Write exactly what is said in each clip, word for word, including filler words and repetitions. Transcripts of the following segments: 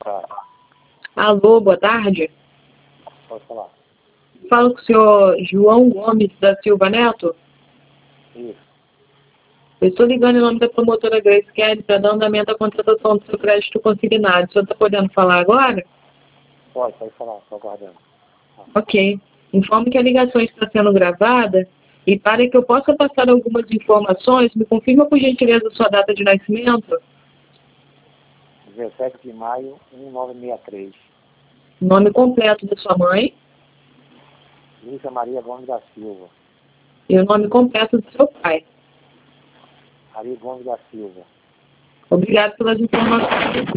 tarde. Alô, boa tarde. Pode falar. Falo com o senhor João Gomes da Silva Neto. Isso. Eu estou ligando em nome da promotora Grace Kelly para dar andamento à contratação do seu crédito consignado. O senhor está podendo falar agora? Pode, pode falar, estou aguardando. Ok. Informo que a ligação está sendo gravada e para que eu possa passar algumas informações, me confirma por gentileza a sua data de nascimento, dezessete de maio, mil novecentos e sessenta e três. nome completo da sua mãe Lúcia Maria Gomes da Silva. e o nome completo do seu pai. Ari Gomes da Silva. Obrigado pelas informações.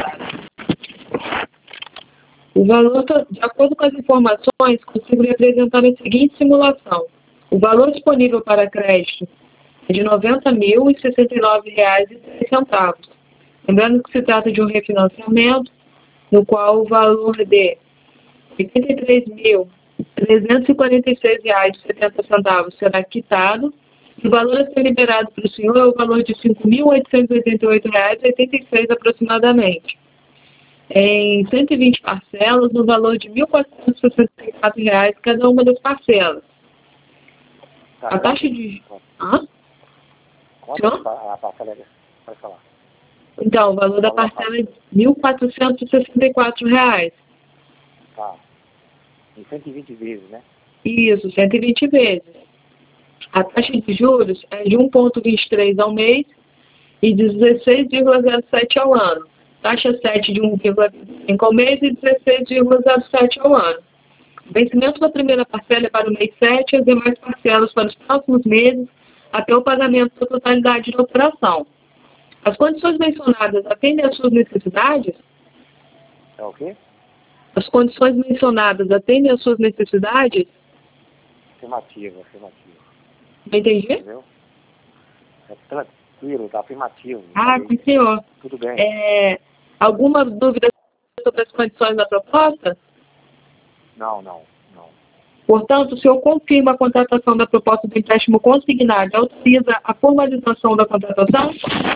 O valor, de acordo com as informações, consigo lhe apresentar a seguinte simulação. O valor disponível para crédito é de noventa mil e sessenta e nove reais e três centavos. Lembrando que se trata de um refinanciamento, no qual o valor de oitenta e três mil trezentos e quarenta e seis reais e setenta centavos será quitado, e o valor a ser liberado para o senhor é o valor de cinco mil oitocentos e oitenta e oito reais e oitenta e seis centavos aproximadamente, em cento e vinte parcelas, no valor de mil quatrocentos e sessenta e quatro reais cada uma das parcelas. Tá, A taxa de... Hã? Quanto Senhor? a parcela é? Pode falar. Então, o valor da parcela é mil quatrocentos e sessenta e quatro reais. Tá. Em cento e vinte vezes, né? Isso, cento e vinte vezes. A taxa de juros é de um vírgula vinte e três ao mês e de dezesseis vírgula zero sete ao ano. Taxa sete de um vírgula vinte e cinco ao mês e dezesseis vírgula zero sete ao ano. O vencimento da primeira parcela é para o mês sete e as demais parcelas para os próximos meses até o pagamento da totalidade da operação. As condições mencionadas atendem às suas necessidades? É o quê? As condições mencionadas atendem às suas necessidades? Afirmativo, afirmativo. Não entendi? Entendeu? É tranquilo, tá afirmativo. Ah, Aí, sim, senhor. tudo bem. É, alguma dúvida sobre as condições da proposta? Não, não, não. Portanto, o senhor confirma a contratação da proposta do empréstimo consignado e autoriza a formalização da contratação?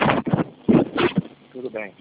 Tudo bem.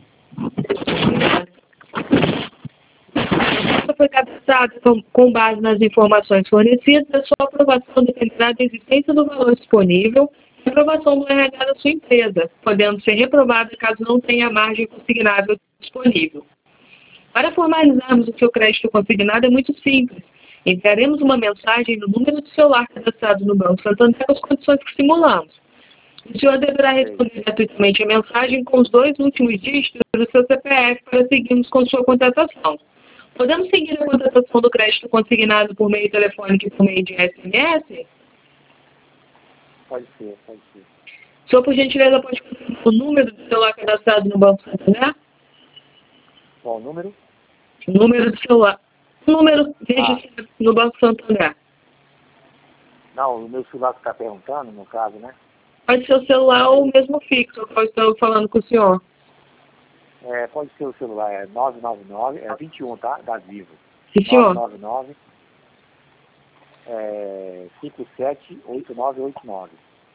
A foi cadastrada com, com base nas informações fornecidas, a sua aprovação dependerá da existência do valor disponível e aprovação do R H da sua empresa, podendo ser reprovada caso não tenha margem consignável disponível. Para formalizarmos o seu crédito consignado é muito simples. Enviaremos uma mensagem no número de celular cadastrado no Banco Santander com as condições que simulamos. O senhor deverá responder gratuitamente a mensagem com os dois últimos dígitos do seu C P F para seguirmos com sua contratação. Podemos seguir a contratação do crédito consignado por meio telefônico e por meio de S M S? Pode ser, pode ser. O senhor, por gentileza, pode confirmar o número do celular cadastrado no Banco Santander? Qual o número? O número do celular. O número registrado Ah. no Banco Santander. Não, o meu celular que está perguntando, no caso, né? Pode ser o celular ou o mesmo fixo que eu estou falando com o senhor. É, pode ser o celular, é nove nove nove, é vinte e um, tá? Da Vivo. Sim, senhor. nove nove nove, é, cinco sete oito nove oito nove.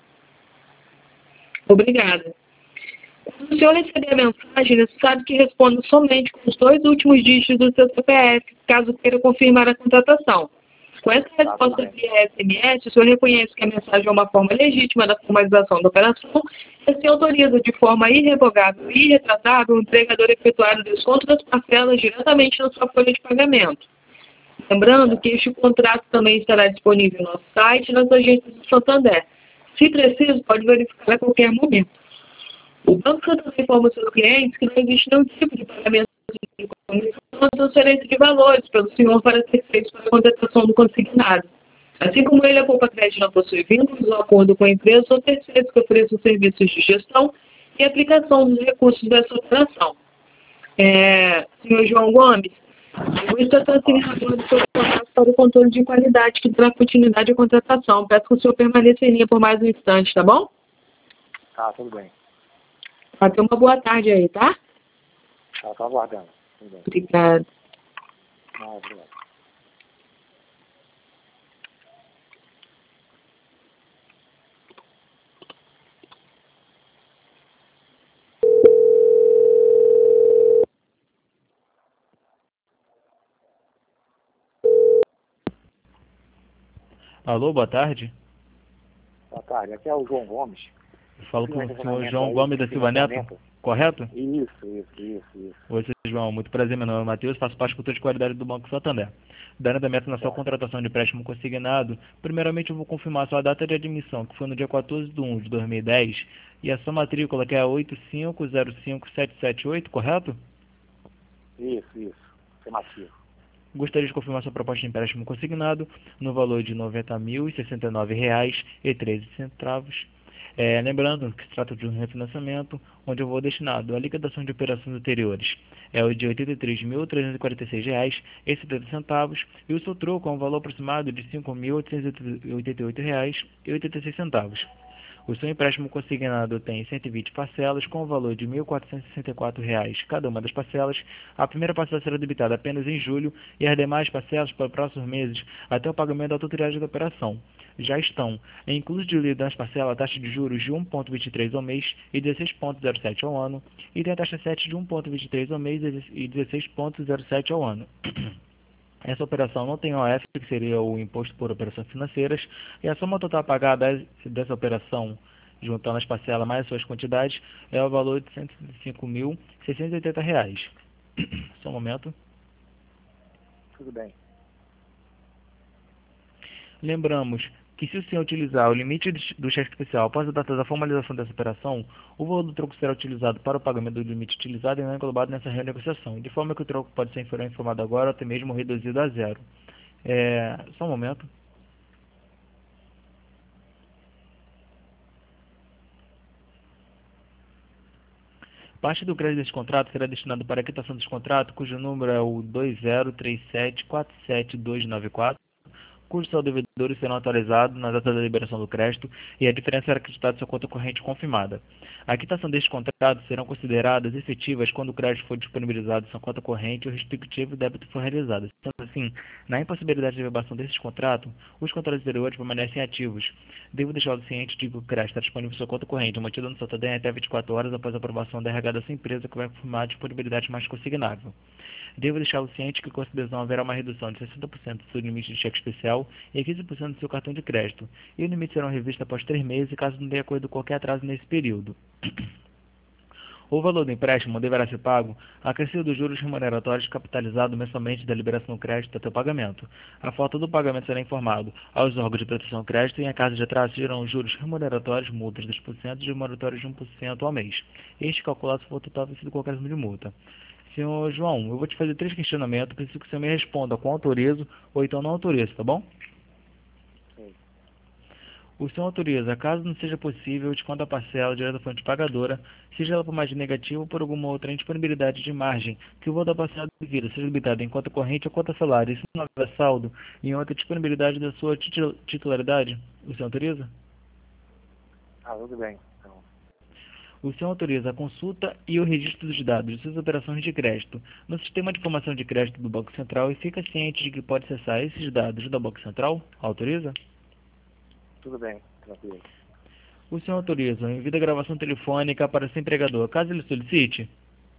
Obrigada. Se o senhor receber a mensagem, é necessário que responda somente com os dois últimos dígitos do seu C P F, caso queira confirmar a contratação. Com essa resposta via S M S, o senhor reconhece que a mensagem é uma forma legítima da formalização da operação e se autoriza de forma irrevogável e irretratável o empregador efetuar o desconto das parcelas diretamente na sua folha de pagamento. Lembrando que este contrato também estará disponível no nosso site e nas agências do Santander. Se preciso, pode verificar a qualquer momento. O Banco Santander informa seus clientes que não existe nenhum tipo de pagamento de comissão ou transferência de valores pelo senhor para ser feito para a contratação do consignado. Assim como ele, a Poupa Crédito não possui vínculos ou acordo com empresas ou terceiros que ofereçam serviços de gestão e aplicação dos recursos dessa operação. É, senhor João Gomes, eu vou estar transferindo do seu contrato para o controle de qualidade que dará continuidade à contratação. Peço que o senhor permaneça em linha por mais um instante, tá bom? Tá, tudo bem. Vai ter uma boa tarde aí, tá? Tá, tô aguardando. Tudo bem. Obrigada. Não, obrigado. Alô, boa tarde. Boa tarde, aqui é o João Gomes. Eu falo com o senhor Financiamento João aí, Gomes da Silva Neto, financiamento. correto? Isso, isso, isso, isso. Oi, seu João, muito prazer, meu nome é Matheus, faço parte do cultura de qualidade do Banco Santander. Dando andamento na sua Tá. contratação de empréstimo consignado, primeiramente eu vou confirmar a sua data de admissão, que foi no dia quatorze de um de dois mil e dez, e a sua matrícula, que é a oito cinco zero cinco sete sete oito, correto? Isso, isso. Afirmativo. Gostaria de confirmar sua proposta de empréstimo consignado no valor de noventa mil e sessenta e nove reais e treze centavos. É, lembrando que se trata de um refinanciamento, onde eu vou destinado à liquidação de operações anteriores. É o de oitenta e três mil trezentos e quarenta e seis reais e setenta centavos e o seu troco é um valor aproximado de cinco mil oitocentos e oitenta e oito reais e oitenta e seis centavos. O seu empréstimo consignado tem cento e vinte parcelas com o valor de mil quatrocentos e sessenta e quatro reais cada uma das parcelas. A primeira parcela será debitada apenas em julho e as demais parcelas para os próximos meses até o pagamento da totalidade da operação. Já estão incluso de das parcelas a taxa de juros de um vírgula vinte e três ao mês e dezesseis vírgula zero sete ao ano e tem a taxa sete de um vírgula vinte e três ao mês e dezesseis vírgula zero sete ao ano. Essa operação não tem O F, que seria o Imposto por Operações Financeiras, e a soma total pagada dessa operação, juntando as parcelas mais as suas quantidades, é o valor de cento e cinco mil seiscentos e oitenta reais. Só um momento. Tudo bem. Lembramos que se o senhor utilizar o limite do cheque especial após a data da formalização dessa operação, o valor do troco será utilizado para o pagamento do limite utilizado e não englobado nessa renegociação, de forma que o troco pode ser informado agora ou até mesmo reduzido a zero. É, só um momento. Parte do crédito desse contrato será destinado para a quitação desse contrato, cujo número é o dois zero três sete quatro sete dois nove quatro, cujos seus devedores serão atualizados na data da liberação do crédito e a diferença será acreditada em sua conta corrente confirmada. A quitação destes contratos serão consideradas efetivas quando o crédito for disponibilizado em sua conta corrente e o respectivo débito for realizado. Sendo assim, na impossibilidade de elevação desses contratos, os contratos anteriores permanecem ativos. Devo deixá-lo ciente de que o crédito está disponível em sua conta corrente, mantido no Santander até vinte e quatro horas após a aprovação da R H da sua empresa, que vai confirmar a disponibilidade mais consignável. Devo deixá-lo ciente que, com essa decisão, haverá uma redução de sessenta por cento do seu limite de cheque especial e quinze por cento do seu cartão de crédito, e o limite será revisto após três meses, caso não tenha ocorrido qualquer atraso nesse período. O valor do empréstimo deverá ser pago acrescido dos juros remuneratórios capitalizado mensalmente da liberação do crédito até o pagamento. A falta do pagamento será informado aos órgãos de proteção do crédito e, em caso de atraso, serão os juros remuneratórios, multas de dois por cento e remuneratórios de um por cento ao mês. Este calculado se for o total vencido qualquer número de multa. Senhor João, eu vou te fazer três questionamentos, preciso que o senhor me responda com autorizo ou então não autorizo, tá bom? Sim. O senhor autoriza, caso não seja possível, desconta a parcela direto da fonte pagadora, seja ela por margem negativa ou por alguma outra indisponibilidade de margem, que o valor da parcela devida seja limitado em conta corrente ou conta salário, e se não houver saldo em outra disponibilidade da sua titu- titularidade, o senhor autoriza? Ah, tudo bem. Então, O senhor autoriza a consulta e o registro dos dados de suas operações de crédito no sistema de informação de crédito do Banco Central e fica ciente de que pode acessar esses dados do Banco Central? Autoriza? tudo bem, tranquilo. O senhor autoriza o envio da gravação telefônica para seu empregador, caso ele solicite?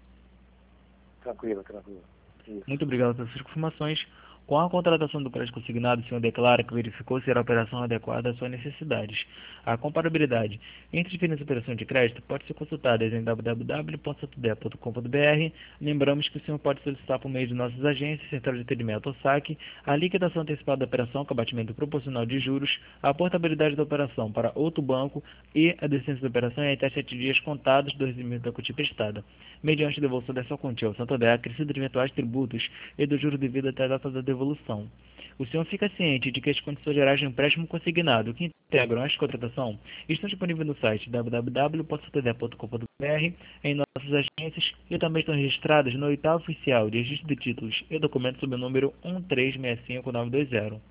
Tranquilo, tranquilo. Isso. Muito obrigado pelas suas informações. Com a contratação do crédito consignado, o senhor declara que verificou se a operação adequada às suas necessidades. A comparabilidade entre diferentes operações de crédito pode ser consultada em w w w ponto santander ponto com ponto b r. Lembramos que o senhor pode solicitar por meio de nossas agências, Central de Atendimento ou S A C, a liquidação antecipada da operação com abatimento proporcional de juros, a portabilidade da operação para outro banco e a descendência da operação em até sete dias contados do recebimento da quantia prestada, mediante devolução dessa quantia ao Santander, acrescido de eventuais tributos e do juro devido até a data da devolução. O senhor fica ciente de que as condições gerais de empréstimo consignado que integram esta contratação estão disponíveis no site w w w ponto santander ponto com ponto b r, em nossas agências, e também estão registradas no oitavo oficial de registro de títulos e documentos sob o número um três seis cinco nove dois zero.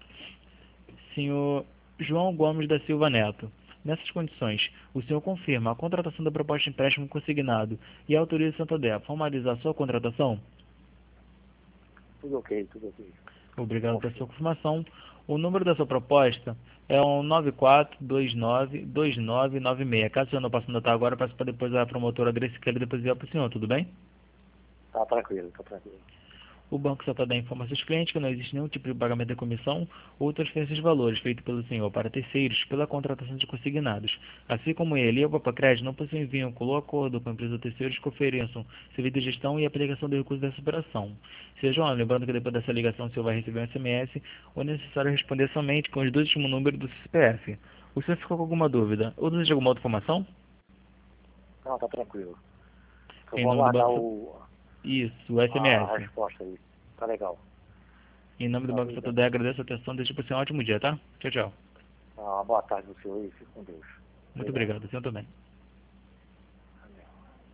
Senhor João Gomes da Silva Neto, nessas condições, o senhor confirma a contratação da proposta de empréstimo consignado e autoriza o Santander a formalizar sua contratação? Tudo ok, tudo ok. Obrigado pela sua confirmação. O número da sua proposta é um nove quatro dois nove dois nove nove seis. Caso o senhor não possa anotar agora, peço para depois a promotora Grace Kelly depois enviar para o senhor, tudo bem? Tá tranquilo, tá tranquilo. O banco Santander informa seus clientes que não existe nenhum tipo de pagamento de comissão ou transferência de valores feito pelo senhor para terceiros pela contratação de consignados. Assim como ele e o Papacred não possuem vínculo ou acordo com a empresa ou terceiros que ofereçam serviço de gestão e aplicação de recursos dessa operação. Seu João, lembrando que depois dessa ligação o senhor vai receber um S M S ou é necessário responder somente com os dois últimos números do C P F. O senhor ficou com alguma dúvida ou deseja alguma outra informação? Não, tá tranquilo. Eu Em vou nome do aguardar banco... o, Isso, o S M S. a resposta aí. Tá legal. Em nome do Tá Banco bem, Santander, agradeço a atenção. Desejo para você um ótimo dia, tá? Tchau, tchau. Ah, boa tarde do senhor e fique com Deus. Muito obrigado. O senhor também.